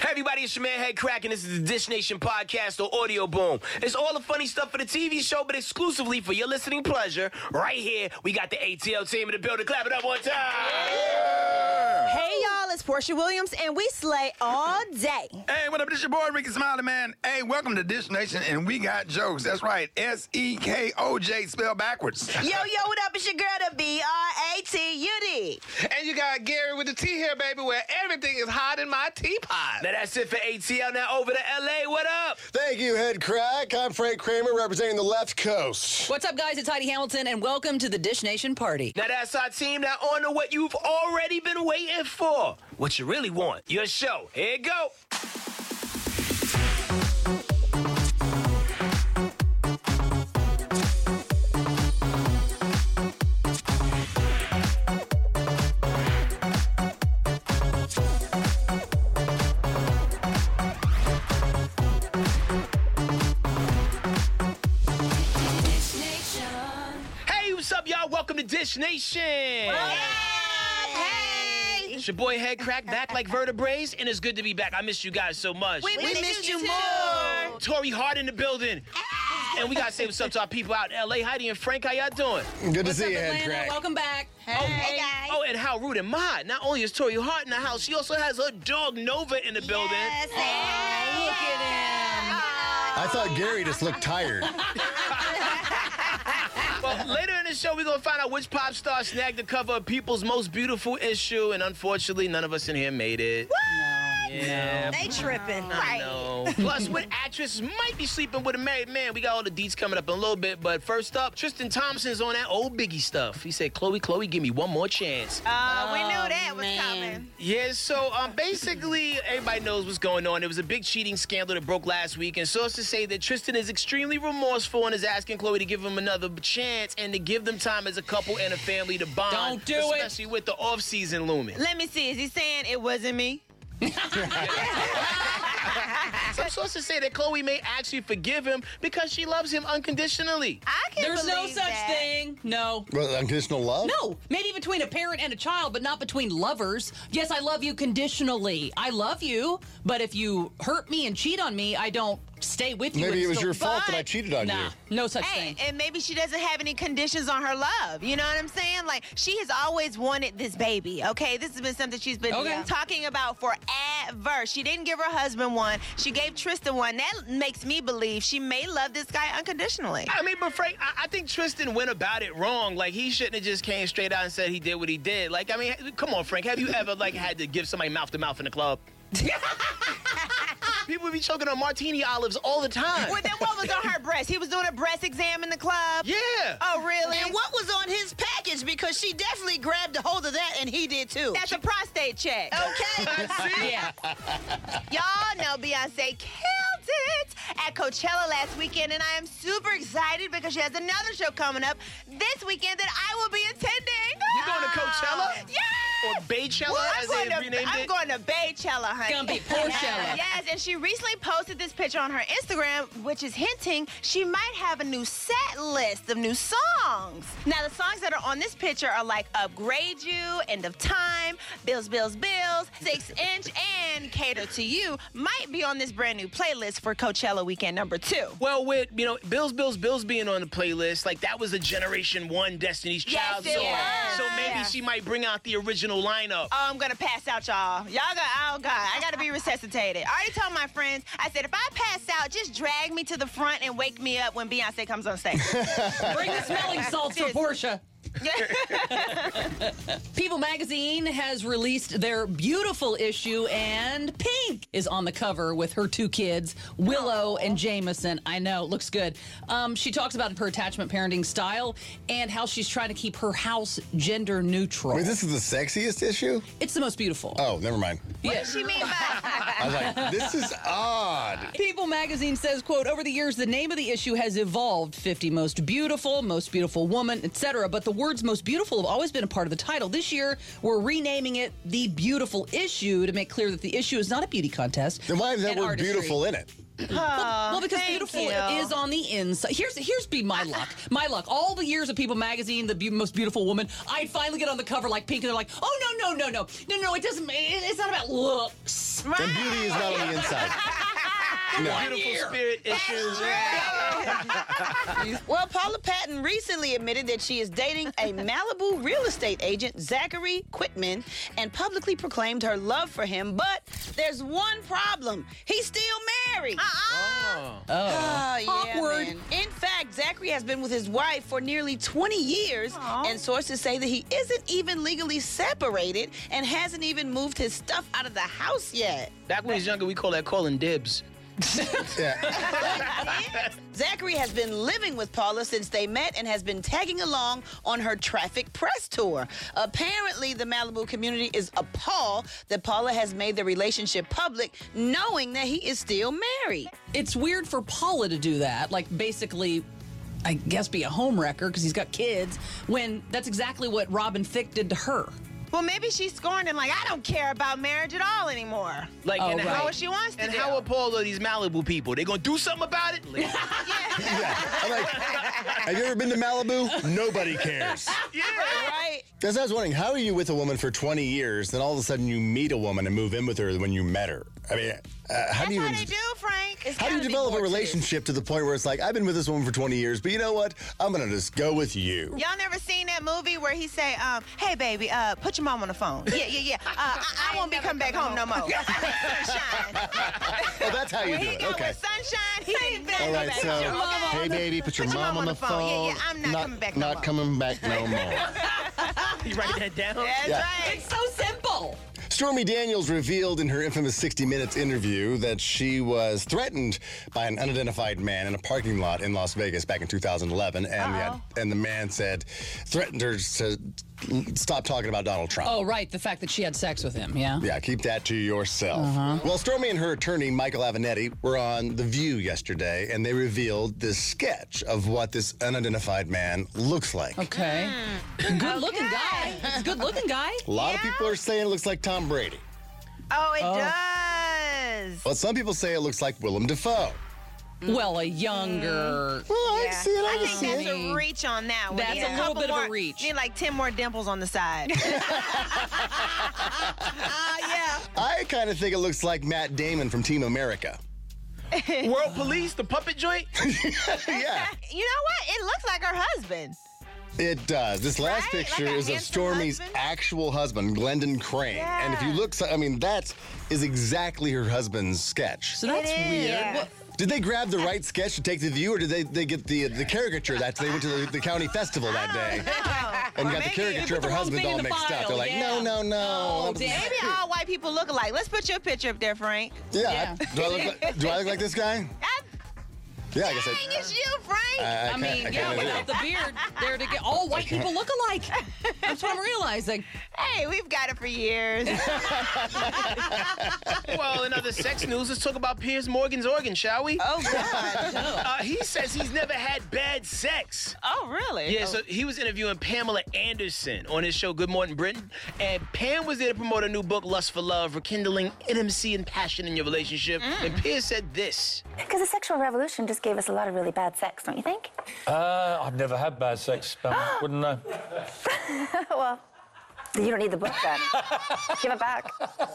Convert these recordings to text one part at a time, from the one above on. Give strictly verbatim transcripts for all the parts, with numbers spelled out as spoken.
Hey everybody, it's your man Head Crack, and this is the Dish Nation podcast or Audio Boom. It's all the funny stuff for the T V show, but exclusively for your listening pleasure. Right here, we got the A T L team in the building. Clap it up one time. Yeah. Hey y'all, it's Portia Williams, and we slay all day. Hey, what up? This your boy Ricky Smiley, man. Hey, welcome to Dish Nation, and we got jokes. That's right, S E K O J spelled backwards. Yo, yo, what up? It's your girl, the B R A T U D. And you got Gary with the T here, baby, where everything is hot in my teapot. Now that's it for A T L. Now over to L A. What up? Thank you, Head Crack. I'm Frank Kramer, representing the left coast. What's up, guys? It's Heidi Hamilton, and welcome to the Dish Nation party. Now that's our team. Now on to what you've already been waiting for. What you really want. Your show. Here you go. Welcome to Dish Nation. Hey. It's your boy Head Crack back like vertebrae, and it's good to be back. I missed you guys so much. We, we missed, missed you, you more. Tori Hart in the building. And we got to say what's up to our people out in L A. Heidi and Frank, how y'all doing? Good to what's see up, you, Atlanta? Head Crack. Welcome back. Hey, oh, hey guys. Oh, and how rude am I? Not only is Tori Hart in the house, she also has her dog Nova in the building. Yes, oh, look at him. I thought Gary just looked tired. Well, later in the show, we're going to find out which pop star snagged the cover of People's Most Beautiful issue, and unfortunately, none of us in here made it. What? Yeah. They tripping. I Right. know. Plus, what actress might be sleeping with a married man? We got all the deets coming up in a little bit, but first up, Tristan Thompson's on that old Biggie stuff. He said, Chloe, Chloe, give me one more chance. Uh, we knew Oh, that was man. coming. Yeah, so um, basically, everybody knows what's going on. There was a big cheating scandal that broke last week, and sources say that Tristan is extremely remorseful and is asking Chloe to give him another chance and to give them time as a couple and a family to bond. Don't do it. Especially with the off-season looming. Let me see. Is he saying it wasn't me? Some sources say that Chloe may actually forgive him because she loves him unconditionally. I can There's no believe such that. thing. No. Well, unconditional love? No, maybe between a parent and a child, but not between lovers. Yes, I love you conditionally. I love you, but if you hurt me and cheat on me, I don't stay with you. Maybe and it was still- your fault But- that I cheated on Nah, you. no such Hey, thing. and maybe she doesn't have any conditions on her love. You know what I'm saying? Like, she has always wanted this baby, okay? This has been something she's been Okay. talking about forever. She didn't give her husband one. She gave Tristan one. That makes me believe she may love this guy unconditionally. I mean, but Frank, I, I think Tristan went about it wrong. Like, he shouldn't have just came straight out and said he did what he did. Like, I mean, come on, Frank. Have you ever, like, had to give somebody mouth-to-mouth in the club? People be choking on martini olives all the time. Well, then what was on her breast? He was doing a breast exam in the club? Yeah. Oh, really? And what was on his package? Because she definitely grabbed a hold of that, and he did too. That's a prostate check. Okay. Yeah. Y'all know Beyonce killed it at Coachella last weekend, and I am super excited because she has another show coming up this weekend that I will be attending. You going to Coachella? Yes! Or Baychella, Well, I'm as going they to, renamed I'm it? going to Baychella, honey. It's gonna be Porchella. Yes, and she recently posted this picture on her Instagram, which is hinting she might have a new set list of new songs. Now, the songs that are on this picture are like Upgrade You, End of Time, Bills, Bills, Bills, Six Inch, and Cater to You might be on this brand new playlist for Coachella weekend number two. Well, with, you know, Bills, Bills, Bills being on the playlist, like, that was a Generation One Destiny's Child Yes, it song. was. So maybe Yeah. she might bring out the original lineup. Oh, I'm gonna pass out, y'all. Y'all got, oh God, I gotta be resuscitated. I already told my friends, I said, if I pass out, just drag me to the front and wake me up when Beyonce comes on stage. Bring the smelling salts for Seriously. Portia. People magazine has released their beautiful issue, and Pink is on the cover with her two kids, Willow and Jameson. I know, looks good. Um, she talks about her attachment parenting style and how she's trying to keep her house gender neutral. Wait, this is the sexiest issue? It's the most beautiful. Oh, never mind. What does she mean by I was like, this is odd. People magazine says, quote, over the years, the name of the issue has evolved. fifty most beautiful, most beautiful woman, et cetera. But the word words most beautiful have always been a part of the title. This year, we're renaming it The Beautiful Issue to make clear that the issue is not a beauty contest. Then why is that and word artistry. beautiful in it? Oh, Well, because thank beautiful you. is on the inside. Here's here's be my luck. My luck. All the years of People magazine, the be- most beautiful woman, I'd finally get on the cover like Pink, and they're like, oh, no, no, no, no. No, no, it doesn't, it, it's not about looks. Right. And beauty is not on the inside. No. Beautiful spirit issues. Well, Paula Patton recently admitted that she is dating a Malibu real estate agent, Zachary Quitman, and publicly proclaimed her love for him. But there's one problem. He's still married. Oh. Oh, yeah, Awkward. man. In fact, Zachary has been with his wife for nearly twenty years, and sources say that he isn't even legally separated and hasn't even moved his stuff out of the house yet. Back when he was younger, we call that calling dibs. Yeah. Zachary has been living with Paula since they met and has been tagging along on her Traffic press tour. Apparently, the Malibu community is appalled that Paula has made the relationship public, knowing that he is still married. It's weird for Paula to do that, like basically, I guess, be a homewrecker because he's got kids, when that's exactly what Robin Thicke did to her. Well, maybe she's scorned and like, I don't care about marriage at all anymore. Like, Oh, and right. how, How what she wants to and do. how appalled are these Malibu people? They gonna do something about it? Like, Yeah. I'm like, have you ever been to Malibu? Nobody cares. yeah. Right? Because I was wondering, how are you with a woman for twenty years, then all of a sudden you meet a woman and move in with her when you met her? I mean, uh, how That's do you how even, they do, Frank. It's how do you gotta be develop a more to this. relationship to the point where it's like, I've been with this woman for twenty years, but you know what? I'm gonna just go with you. Y'all never seen that movie where he say, um, hey, baby, uh, put your mom on the phone. Yeah, yeah, yeah. Uh, I, I won't be coming back home no more. Sunshine. Oh, that's how you When do he it. got Okay. with Sunshine, he didn't back All go right, back so, home. Okay? hey, baby, put your, mom, on the phone. Yeah, yeah, I'm not, coming back no Not more. coming back no more. You write that down? That's Yeah. right. It's so simple. Stormy Daniels revealed in her infamous sixty minutes interview that she was threatened by an unidentified man in a parking lot in Las Vegas back in two thousand eleven, and the, and the man said, threatened her to stop talking about Donald Trump. Oh, right, the fact that she had sex with him, yeah. Yeah, keep that to yourself. Uh-huh. Well, Stormy and her attorney, Michael Avenatti, were on The View yesterday, and they revealed this sketch of what this unidentified man looks like. Okay. Good looking guy. He's a good looking guy. A lot of Yeah. people are saying it looks like Tom Brady. Oh, it Oh. does. But some people say it looks like Willem Dafoe. Well, a younger. Well, I Yeah. see it. I, I can think see that's it. a reach on that one. That's Need a little couple bit of a more- reach. Need like ten more dimples on the side. Ah, yeah. I kind of think it looks like Matt Damon from Team America. World Police, the puppet joint? Yeah, You know what? It looks like her husband. it does. This last Right? picture Like a is of handsome Stormy's husband? actual husband, Glendon Crane. And if you Yeah. look, I mean, that is exactly her husband's sketch. So that's It is. weird. Yeah. Well, Did they grab the right sketch to take to the View, or did they, they get the the caricature that they went to the, the county festival that day? And Or got the maybe- caricature of her wrong husband thing all in the mixed up. file, They're like, yeah. no, no, no. Oh, That was- damn. Maybe all white people look alike. Let's put your picture up there, Frank. Yeah. Yeah. Do I look like, do I look like this guy? I, Yeah, I guess dang, I. it's you, Frank. I, I, I can't- mean, I yeah, kinda do. without the beard, there to get all white people look alike. That's what I'm realizing. Hey, we've got it for years. Well, in other sex news, let's talk about Piers Morgan's organ, shall we? Oh, God. Uh, he says he's never had bad sex. Oh, really? Yeah, so he was interviewing Pamela Anderson on his show Good Morning Britain, and Pam was there to promote a new book, Lust for Love, rekindling intimacy and passion in your relationship. And Piers said this. Because the sexual revolution just gave us a lot of really bad sex, don't you think? Uh, I've never had bad sex, um, wouldn't know. Well, you don't need the book then. Give it back.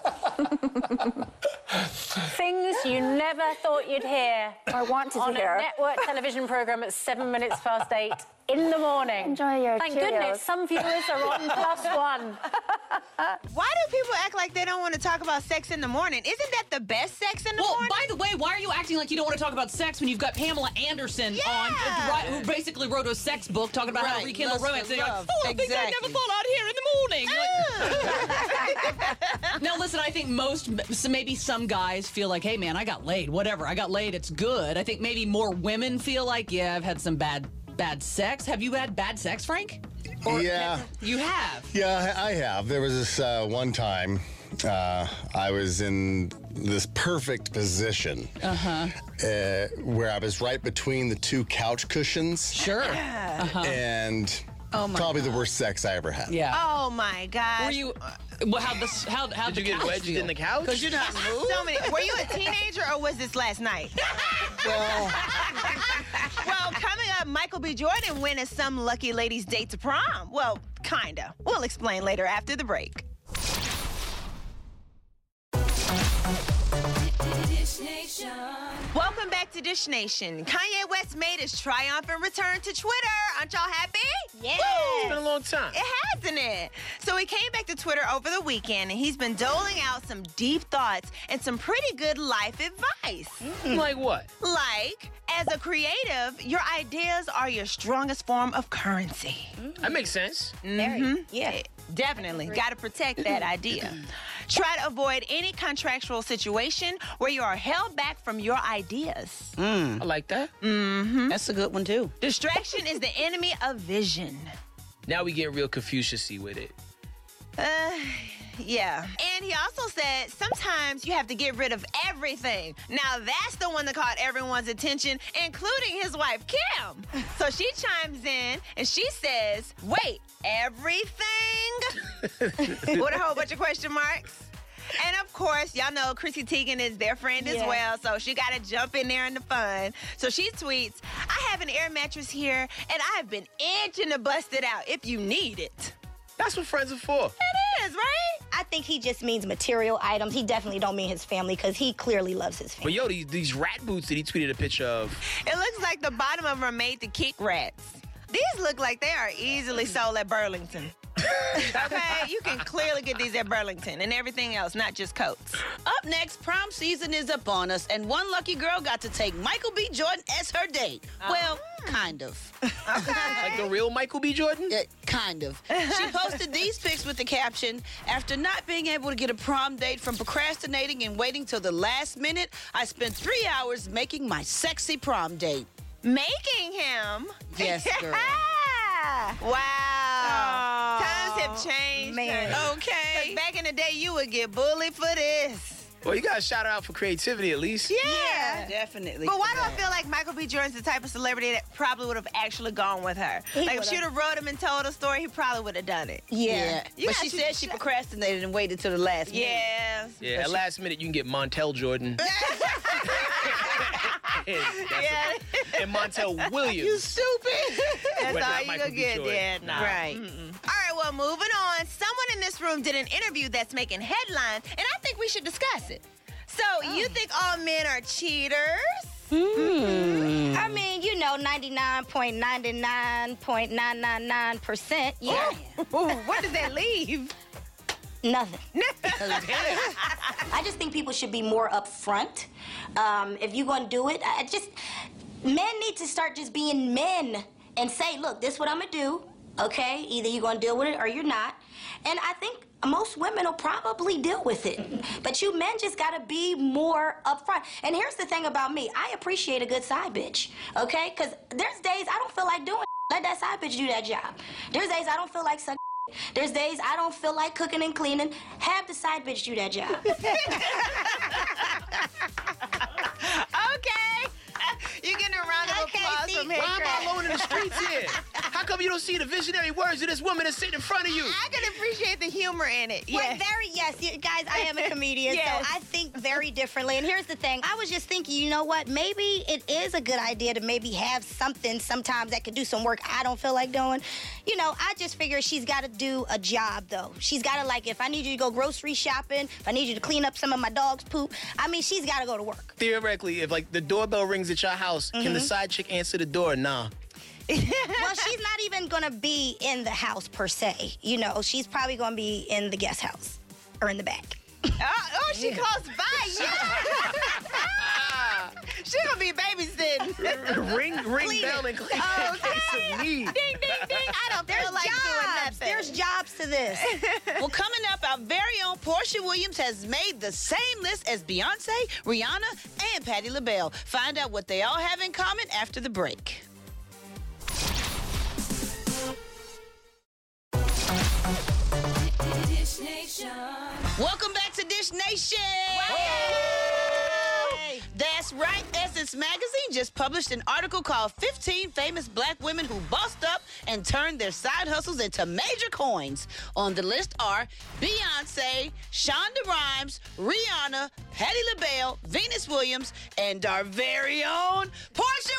Things you never thought you'd hear Or want to on hear. a network television program at seven minutes past eight in the morning. Enjoy your Thank Cheerios. goodness some viewers are on plus one. Why do people act like they don't want to talk about sex in the morning? Isn't that the best sex in the Well, morning? by the way, why are you acting like you don't want to talk about sex when you've got Pamela Anderson Yeah. on, uh, right, who basically wrote a sex book talking about how to Right, rekindle Lust for romance? And you're like, Love. oh, I think I'd Exactly. never fall out here in the morning. Like- now, listen, I think most, so maybe some guys feel like, hey, man, I got laid. Whatever, I got laid. It's good. I think maybe more women feel like, yeah, I've had some bad bad sex. Have you had bad sex, Frank? Or Yeah. You have. Yeah, I I have. There was this uh, one time uh, I was in this perfect position Uh-huh. uh, where I was right between the two couch cushions. Sure. Uh-huh. And Oh my Probably God. the worst sex I ever had. Yeah. Oh my gosh. Were you? Well, how this? How how Did the you get couch wedged feel? in the couch? Because you're not moved. So many. Were you a teenager or was this last night? Well, Well, coming up, Michael B. Jordan winning some lucky lady's date to prom. Well, kinda. We'll explain later after the break. Welcome back to Dish Nation. Kanye West made his triumphant return to Twitter. Aren't y'all happy? Yeah. It's been a long time. It hasn't it? So he came back to Twitter over the weekend and he's been doling out some deep thoughts and some pretty good life advice. Like what? Like, as a creative, your ideas are your strongest form of currency. That makes sense. Very. Yeah. Definitely. Got to protect that idea. Try to avoid any contractual situation where you are held back from your ideas. I like that. that's a good one, too. Distraction is the enemy of vision. Now we get real Confucius-y with it. Uh, yeah. And he also said sometimes you have to get rid of everything. Now that's the one that caught everyone's attention, including his wife, Kim. So she chimes in and she says, wait, everything? With a whole bunch of question marks. And of course, y'all know Chrissy Teigen is their friend as Yeah. well, so she got to jump in there in the fun. So she tweets, I have an air mattress here, and I've been itching to bust it out if you need it. That's what friends are for. It is, right? I think he just means material items. He definitely don't mean his family because he clearly loves his But family. yo, these, these rat boots that he tweeted a picture of. It looks like the bottom of them are made to kick rats. These look like they are easily sold at Burlington. Okay, you can clearly get these at Burlington and everything else, not just coats. Up next, prom season is upon us, and one lucky girl got to take Michael B. Jordan as her date. Well, kind of. Like the real Michael B. Jordan? Yeah, kind of. She posted these pics with the caption, after not being able to get a prom date from procrastinating and waiting till the last minute, I spent three hours making my sexy prom date. Making him? Yes, girl. Wow. Times have changed. Man. honey. Okay. 'Cause back in the day, you would get bullied for this. Well, you gotta shout her out for creativity at least. Yeah. Definitely. But why for do I that. feel like Michael B. Jordan's the type of celebrity that probably would have actually gone with her? Like, if she'd have wrote him and told a story, he probably would have done it. Yeah. You But got she to said she shout- procrastinated and waited till the last minute. Yeah. Yeah, at last minute you can get Montel Jordan. Yeah. And Montel Williams. You stupid. That's But all not you Michael gonna B. get Jordan. there. Nah. Right. All right, well, moving on. Someone in this room did an interview that's making headlines, and I think we should discuss it. So, you think all men are cheaters? I mean, you know, ninety-nine point nine nine point nine nine nine percent. Yeah. What does that leave? Nothing. I just think people should be more upfront. Um, if you're going to do it, I just, men need to start just being men and say, look, this is what I'm going to do, okay? Either you're going to deal with it or you're not. And I think most women will probably deal with it. But you men just got to be more upfront. And here's the thing about me. I appreciate a good side bitch, okay? Because there's days I don't feel like doing it. Let that side bitch do that job. There's days I don't feel like sucking. There's days I don't feel like cooking and cleaning. Have the side bitch do that job. Okay. You getting a round of Okay, applause see, from Why am I Henry. alone in the streets here? How come you don't see the visionary words of this woman that's sitting in front of you? I can appreciate the humor in it. Well, Yes. very, yes. You, guys, I am a comedian, Yes. so I think very differently. And here's the thing. I was just thinking, you know what? Maybe it is a good idea to maybe have something sometimes that could do some work I don't feel like doing. You know, I just figure she's got to do a job, though. She's got to, like, if I need you to go grocery shopping, if I need you to clean up some of my dog's poop, I mean, she's got to go to work. Theoretically, if like the doorbell rings at your house, can the side chick answer the door? Nah. Well, she's not even going to be in the house, per se. You know, she's probably going to be in the guest house or in the back. Oh, oh, she close by. Yeah. She gonna be babysitting. ring, ring bell and clean Oh, in case of need. Ding, ding, ding. I don't There's feel like jobs. doing nothing. There's jobs to this. Well, coming up, our very own Portia Williams has made the same list as Beyonce, Rihanna, and Patti LaBelle. Find out what they all have in common after the break. Dish Nation. Welcome back to Dish Nation. That's That's right. Essence Magazine just published an article called fifteen Famous Black Women Who Bossed Up and Turned Their Side Hustles into Major Coins. On the list are Beyonce, Shonda Rhimes, Rihanna, Patti LaBelle, Venus Williams, and our very own Portia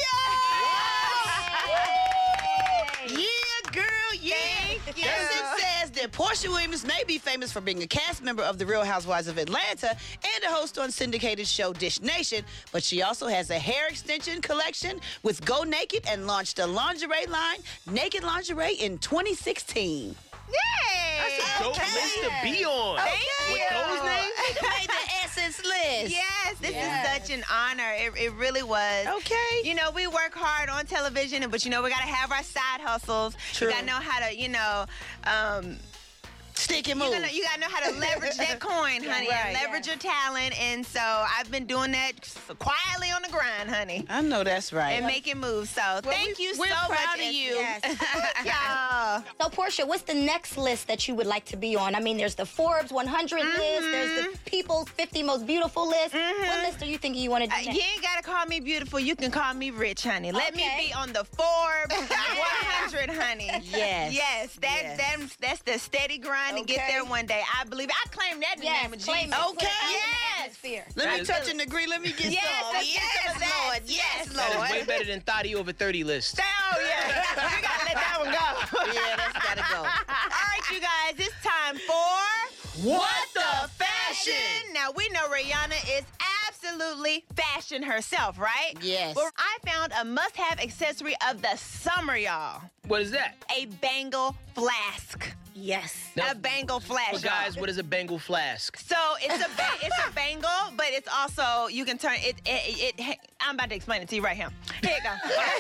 Williams! Yeah, girl, yeah. Thank you. Essence says that Portia Williams may be famous for being a cast member of The Real Housewives of Atlanta and a host on syndicated show Dish Nation, but she also has a hair extension collection with Go Naked and launched a lingerie line, Naked Lingerie, in twenty sixteen. Yay! That's a dope Okay. list to be on. Thank With you. those names? Made the Essence list. Yes, this Yes. is such an honor. It, it really was. Okay. You know, we work hard on television, but you know, we got to have our side hustles. True. We got to know how to, you know, um, Stick and you move. gotta, you gotta know how to leverage that coin, honey, Right. and leverage your talent. And so I've been doing that quietly on the grind, honey, I know that's right. and making moves. So thank we- you we're so proud much. of you. Yes. Y'all. So, Portia, what's the next list that you would like to be on? I mean, there's the Forbes one hundred list, there's the People's fifty Most Beautiful list. What list are you thinking you want to do Uh, next? you ain't gotta call me beautiful. You can call me rich, honey. Let me Okay. be on the Forbes one hundred, honey. Yes. Yes. That Yes. that's that's the steady grind to get Okay. there one day. I believe it. I claim that in the Yes, name of claim Jesus. it. Put it Okay. out in the Yes. atmosphere. Let That me is- touch and agree. Let me get Yes, some. yes, Yes, yes, Lord. yes, Yes, That Lord. is way better than Thotty over thirty list. Oh yeah. We gotta let that one go. Yeah, that's gotta go. All right, you guys. It's time for What the Fashion? Now we know Rihanna is absolutely fashion herself, right? Yes. Well, I found a must-have accessory of the summer, y'all. What is that? A Bengal flask. Yes. Now, a Bengal flask. For guys, what is a Bengal flask? So it's a ba- it's a bangle, but it's also you can turn it, it. It. I'm about to explain it to you right here. Here you go.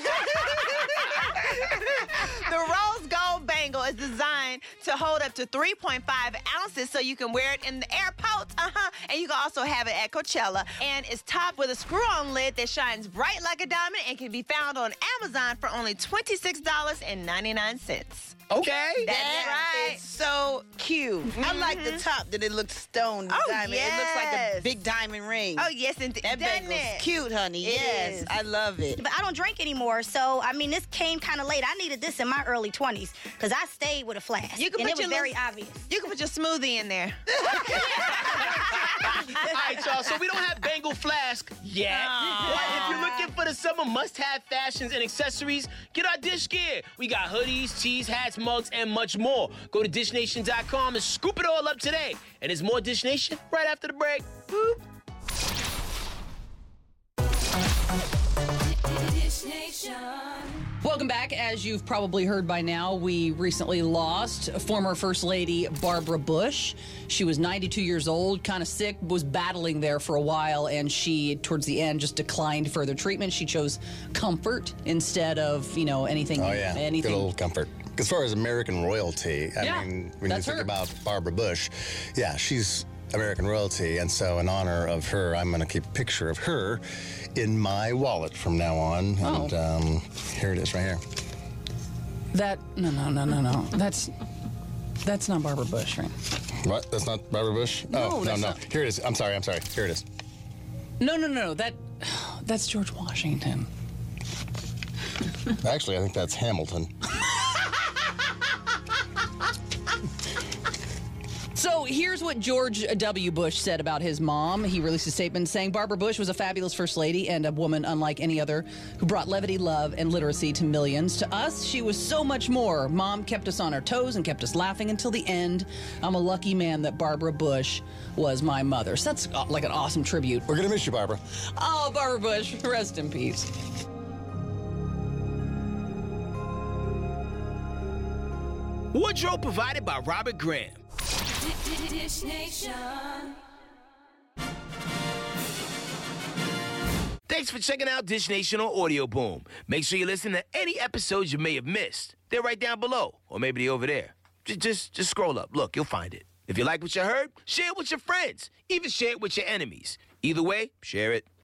The rose gold bangle is designed to hold up to three point five ounces, so you can wear it in the airport. Uh huh. And you can also have it at Coachella. And it's topped with a screw-on lid that shines bright like a diamond and can be found on Amazon for only twenty-six dollars and ninety-nine cents. Okay. That's That right. is so cute. I like the top that it looks stone Oh, diamond. It looks like a yes. big diamond ring. Oh yes, indeed. that Doesn't bangle's it? cute, honey. It yes, is. I love it. But I don't drink anymore, so I mean, this came kind of late. I needed this in my early twenties because I stayed with a flask, You can and put it was your very little- obvious. You can put your smoothie in there. All right, y'all. So we don't have Bengal flask yet. But if you're looking for the summer must-have fashions and accessories, get our Dish gear. We got hoodies, tees, hats, mugs, and much more. Go to dish nation dot com and scoop it all up today. And there's more Dish Nation right after the break. Boop. Welcome back. As you've probably heard by now, we recently lost former First Lady Barbara Bush. She was ninety-two years old, kind of sick, was battling there for a while, and she, towards the end, just declined further treatment. She chose comfort instead of, you know, anything. Oh, yeah. anything. Good old comfort. As far as American royalty, I Yeah, mean, when you that's think her. about Barbara Bush, yeah, she's American royalty. And so, in honor of her, I'm going to keep a picture of her in my wallet from now on. Oh. And um, here it is right here. That, no, no, no, no, no. That's, that's not Barbara Bush, right? What? That's not Barbara Bush? No, oh, no, that's no. not- Here it is. I'm sorry. I'm sorry. Here it is. No, no, no. That, that's George Washington. Actually, I think that's Hamilton. So here's what George W. Bush said about his mom. He released a statement saying Barbara Bush was a fabulous first lady and a woman unlike any other who brought levity, love, and literacy to millions. To us, she was so much more. Mom kept us on our toes and kept us laughing until the end. I'm a lucky man that Barbara Bush was my mother. So that's uh, like an awesome tribute. We're going to miss you, Barbara. Oh, Barbara Bush, rest in peace. Wardrobe provided by Robert Graham. Dish Nation. Thanks for checking out Dish Nation on Audio Boom. Make sure you listen to any episodes you may have missed. They're right down below, or maybe they're over there. Just, just, just scroll up. Look, you'll find it. If you like what you heard, share it with your friends. Even share it with your enemies. Either way, share it.